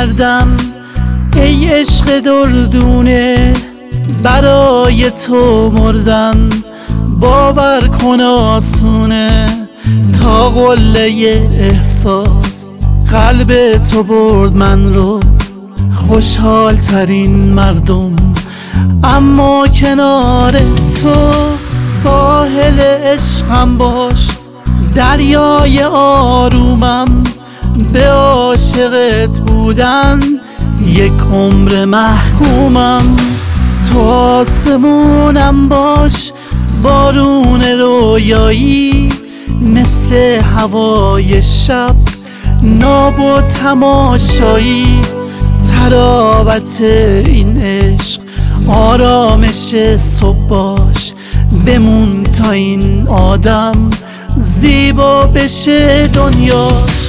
کردم ای عشق دردونه، برای تو مردم باور کن آسونه. تا قله احساس قلب تو برد من رو، خوشحال ترین مردم اما کنار تو. ساحل عشقم باش، دریای آرومم، به عاشقت بودن یک عمر محکومم. تو آسمونم باش، بارون رویایی، مثل هوای شب ناب و تماشایی. تراوت این عشق آرامش صبح باش، بمون تا این آدم زیبا بشه دنیاش.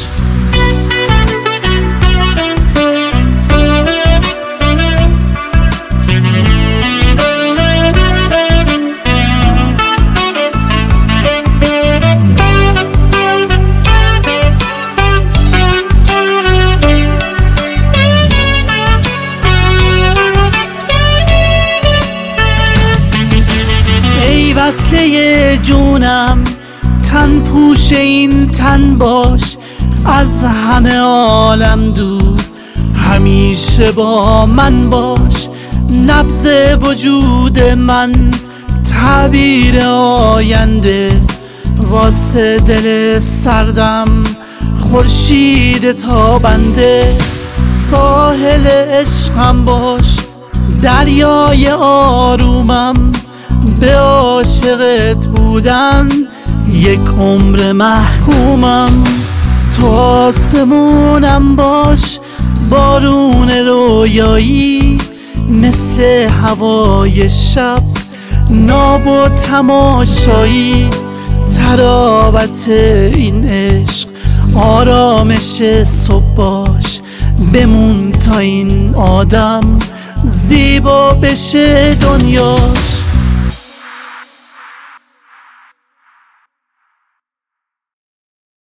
وصله جونم، تن پوش این تن باش، از همه عالم دور همیشه با من باش. نبض وجود من تعبیر آینده، واسه دل سردم خورشید تابنده. ساحل عشقم باش، دریای آرومم، به عاشقت بودن یک عمر محکومم. تو آسمونم باش، بارون رویایی، مثل هوای شب ناب و تماشایی. تراوت این عشق آرامش صبح باش، بمون تا این آدم زیبا بشه دنیاش.